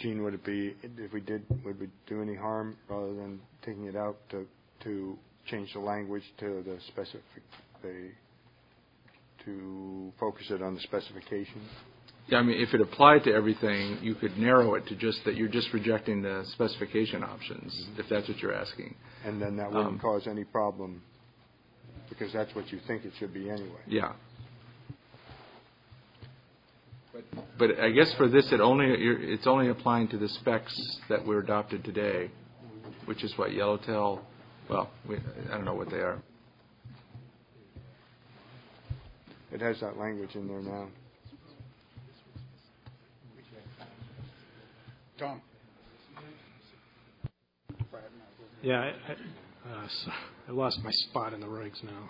Gene, would it be, if we did, would we do any harm rather than taking it out to change the language to the to focus it on the specifications? Yeah, I mean, if it applied to everything, you could narrow it to just that you're just rejecting the specification options, if that's what you're asking. And then that wouldn't cause any problem, because that's what you think it should be anyway. Yeah. But I guess for this, it's only applying to the specs that were adopted today, which is what, Yellowtail? Well, I don't know what they are. It has that language in there now. Tom. Yeah, I lost my spot in the regs now.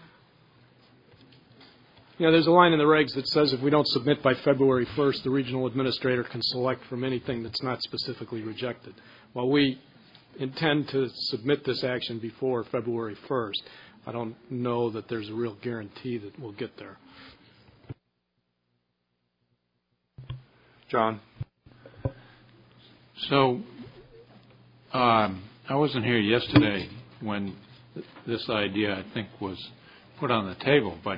Yeah, there's a line in the regs that says if we don't submit by February 1st, the regional administrator can select from anything that's not specifically rejected. While we intend to submit this action before February 1st, I don't know that there's a real guarantee that we'll get there. John? So I wasn't here yesterday when this idea, I think, was put on the table, but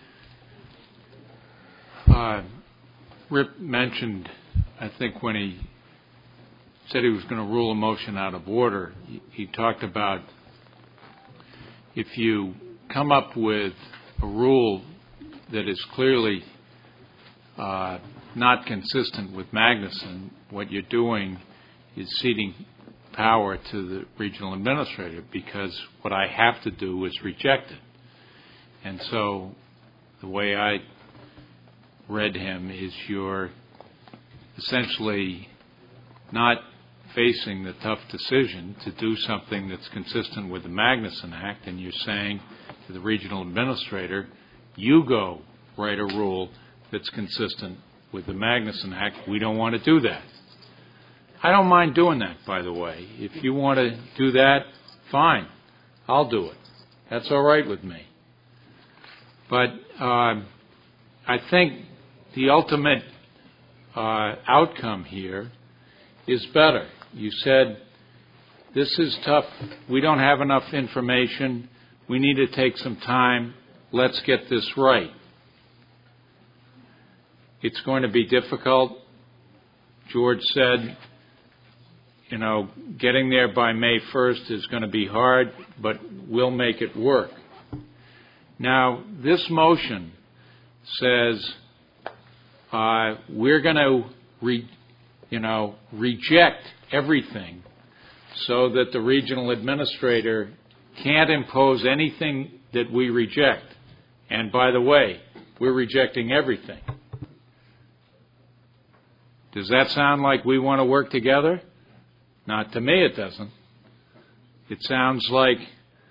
Rip mentioned, I think, when he said he was going to rule a motion out of order, he talked about if you come up with a rule that is clearly not consistent with Magnuson, what you're doing is ceding power to the regional administrator, because what I have to do is reject it. And so the way I read him is you're essentially not facing the tough decision to do something that's consistent with the Magnuson Act, and you're saying to the regional administrator, you go write a rule that's consistent with the Magnuson Act. We don't want to do that. I don't mind doing that, by the way. If you want to do that, fine. I'll do it. That's all right with me. But I think the ultimate outcome here is better. You said, this is tough. We don't have enough information. We need to take some time. Let's get this right. It's going to be difficult. George said, getting there by May 1st is going to be hard, but we'll make it work. Now, this motion says we're going to reject everything so that the regional administrator can't impose anything that we reject. And by the way, we're rejecting everything. Does that sound like we want to work together? Not to me, it doesn't. It sounds like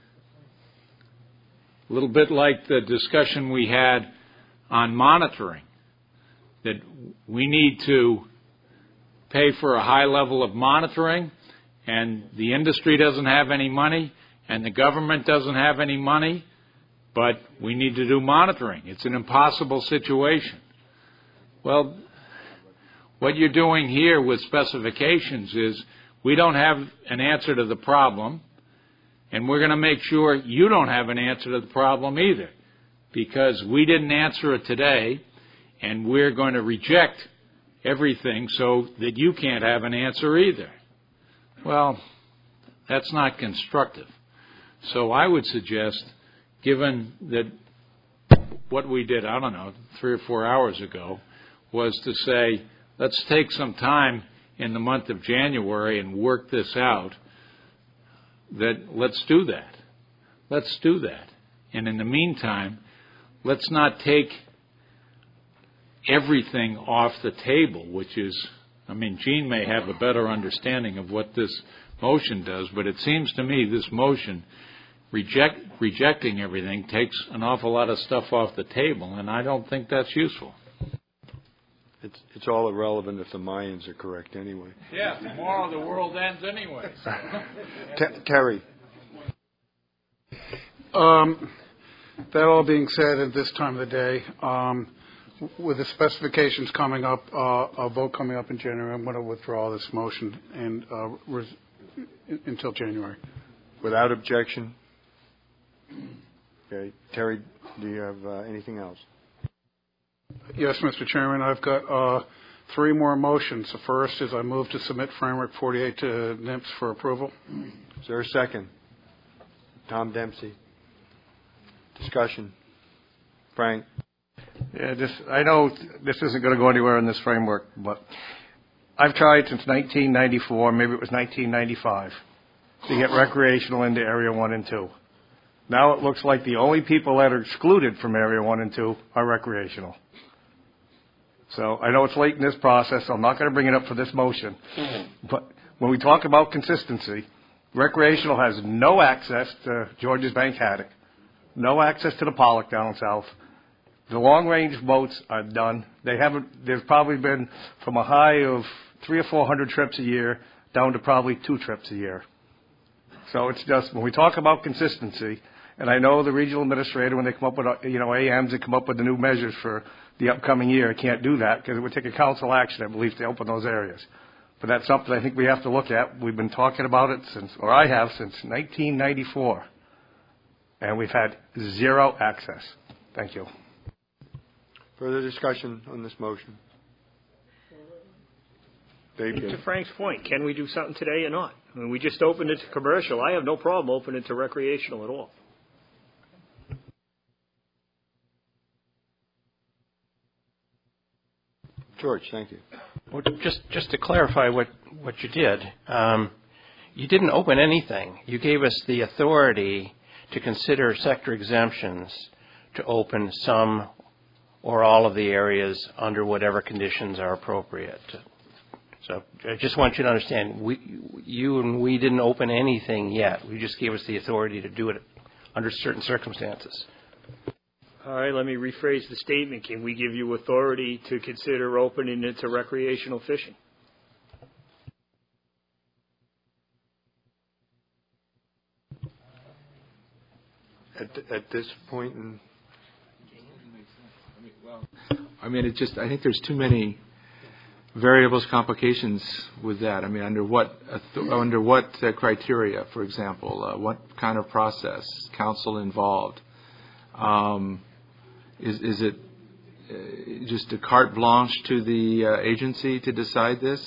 a little bit like the discussion we had on monitoring, that we need to pay for a high level of monitoring, and the industry doesn't have any money, and the government doesn't have any money, but we need to do monitoring. It's an impossible situation. Well, what you're doing here with specifications is we don't have an answer to the problem, and we're going to make sure you don't have an answer to the problem either, because we didn't answer it today, and we're going to reject everything so that you can't have an answer either. Well, that's not constructive. So I would suggest, given that what we did, 3 or 4 hours ago, was to say, let's take some time in the month of January and work this out, that let's do that. Let's do that. And in the meantime, let's not take everything off the table, which is, Gene may have a better understanding of what this motion does, but it seems to me this motion, rejecting everything, takes an awful lot of stuff off the table, and I don't think that's useful. It's all irrelevant if the Mayans are correct anyway. Yeah, tomorrow the world ends anyway. So. Terry. That all being said at this time of the day, With the specifications coming up, a vote coming up in January, I'm going to withdraw this motion and until January. Without objection? Okay. Terry, do you have anything else? Yes, Mr. Chairman. I've got 3 more motions. The first is I move to submit Framework 48 to NIPS for approval. Is there a second? Tom Dempsey. Discussion. Frank. Yeah, I know this isn't going to go anywhere in this framework, but I've tried since 1994, maybe it was 1995, to get recreational into Area 1 and 2. Now it looks like the only people that are excluded from Area 1 and 2 are recreational. So I know it's late in this process, so I'm not going to bring it up for this motion. But when we talk about consistency, recreational has no access to Georges Bank Haddock, no access to the Pollock down south. The long-range boats are done. There's probably been from a high of 300 or 400 trips a year down to probably 2 trips a year. So it's just, when we talk about consistency, and I know the regional administrator, when they come up with, AMs and come up with the new measures for the upcoming year, can't do that because it would take a council action, I believe, to open those areas. But that's something I think we have to look at. We've been talking about it I have since 1994, and we've had 0 access. Thank you. Further discussion on this motion? Dave, to Frank's point, can we do something today or not? I mean, we just opened it to commercial. I have no problem opening it to recreational at all. George, thank you. Well, just to clarify what you did, you didn't open anything. You gave us the authority to consider sector exemptions to open some or all of the areas under whatever conditions are appropriate. So I just want you to understand, we didn't open anything yet. We just gave us the authority to do it under certain circumstances. All right, let me rephrase the statement. Can we give you authority to consider opening it to recreational fishing? At this point in... I think there's too many variables, complications with that. I mean, under what criteria, for example, what kind of process, council involved? Is it just a carte blanche to the agency to decide this?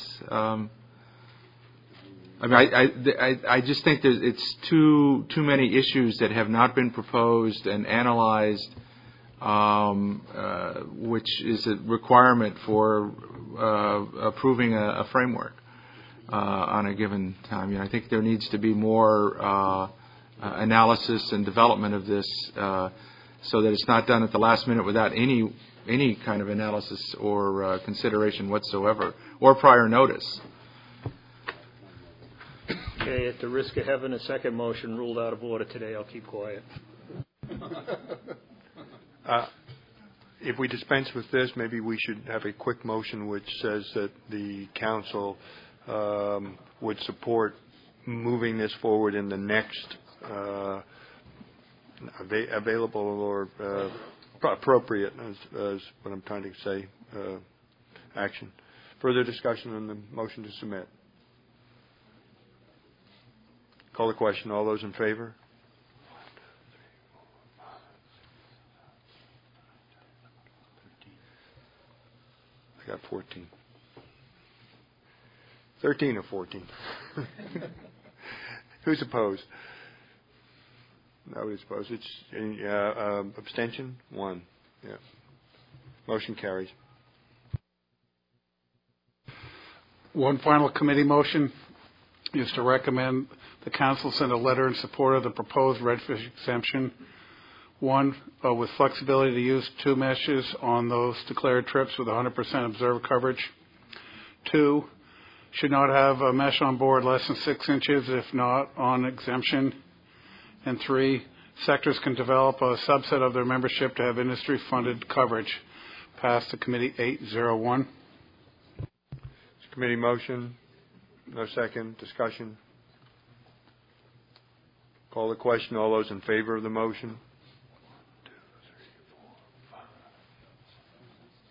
I just think that it's too many issues that have not been proposed and analyzed, which is a requirement for approving a framework on a given time. I think there needs to be more analysis and development of this, so that it's not done at the last minute without any kind of analysis or consideration whatsoever, or prior notice. Okay, at the risk of having a second motion ruled out of order today, I'll keep quiet. If we dispense with this, maybe we should have a quick motion which says that the council would support moving this forward in the next available or appropriate, as what I'm trying to say, action. Further discussion on the motion to submit. Call the question. All those in favor? I got 14. 13 or 14. Who's opposed? Nobody's opposed. It's abstention? 1. Yeah. Motion carries. One final committee motion is to recommend the council send a letter in support of the proposed redfish exemption. 1, with flexibility to use 2 meshes on those declared trips with 100% observed coverage. 2, should not have a mesh on board less than 6 inches if not on exemption. And 3, sectors can develop a subset of their membership to have industry-funded coverage. Passed to Committee 801. Committee motion. No second. Discussion. Call the question. All those in favor of the motion?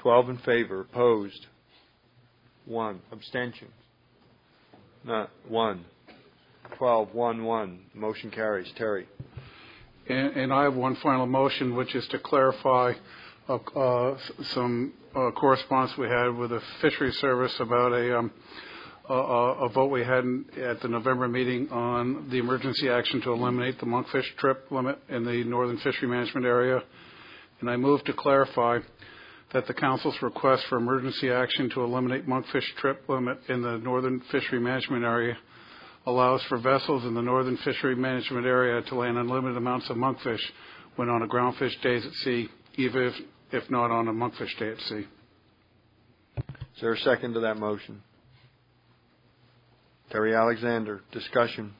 12 in favor. Opposed? 1. Abstentions? Not 1. 12, 1, 1. Motion carries. Terry. And I have one final motion, which is to clarify some correspondence we had with the Fisheries Service about a vote we had at the November meeting on the emergency action to eliminate the monkfish trip limit in the northern fishery management area. And I move to clarify that the Council's request for emergency action to eliminate monkfish trip limit in the northern fishery management area allows for vessels in the northern fishery management area to land unlimited amounts of monkfish when on a groundfish days at sea, even if not on a monkfish day at sea. Is there a second to that motion? Terry Alexander. Discussion.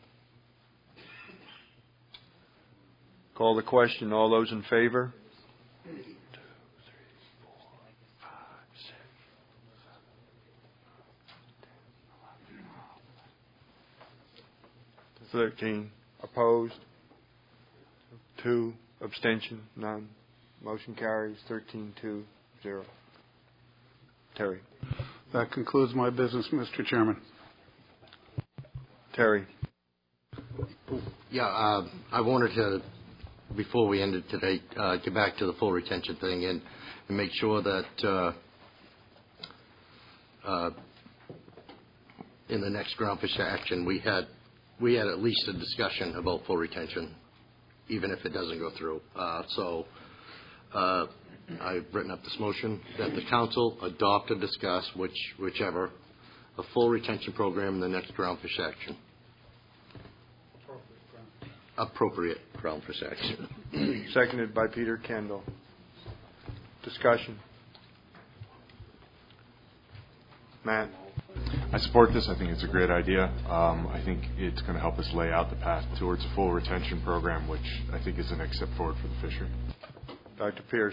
Call the question. All those in favor? 1, 2, 3, 4, 5, 6, 7, 13. Opposed? 2. Abstention? None. Motion carries 13-2-0. Terry. That concludes my business, Mr. Chairman. Terry. Yeah, I wanted to, before we ended today, get back to the full retention thing and make sure that in the next groundfish action we had at least a discussion about full retention, even if it doesn't go through. So I've written up this motion that the council adopt and discuss whichever a full retention program in the next groundfish action. Appropriate groundfish action. Seconded by Peter Kendall. Discussion. Matt. I support this. I think it's a great idea. I think it's going to help us lay out the path towards a full retention program, which I think is the next step forward for the fishery. Dr. Pierce.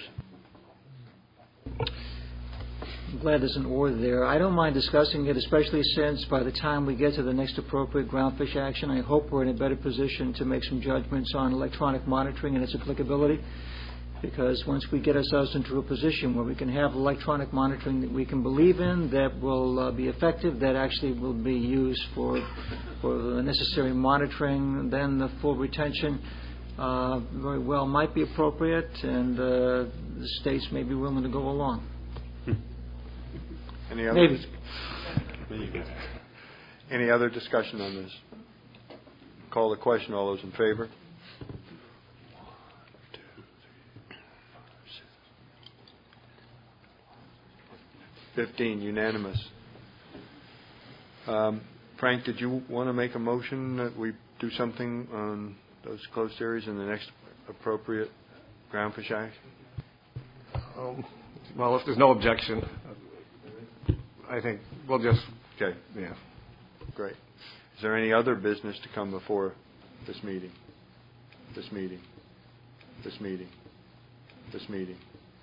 I'm glad there's an order there. I don't mind discussing it, especially since by the time we get to the next appropriate groundfish action, I hope we're in a better position to make some judgments on electronic monitoring and its applicability. Because once we get ourselves into a position where we can have electronic monitoring that we can believe in, that will be effective, that actually will be used for the necessary monitoring, then the full retention very well might be appropriate, and the states may be willing to go along. Any other Maybe. Any other discussion on this? Call the question. All those in favor? 1, 2, 3, 4, 5, 6, 15. Unanimous. Frank, did you want to make a motion that we do something on those closed areas in the next appropriate groundfish action? Well, if there's no objection, I think we'll just... Okay. Yeah. Great. Is there any other business to come before this meeting? This meeting? This meeting? This meeting?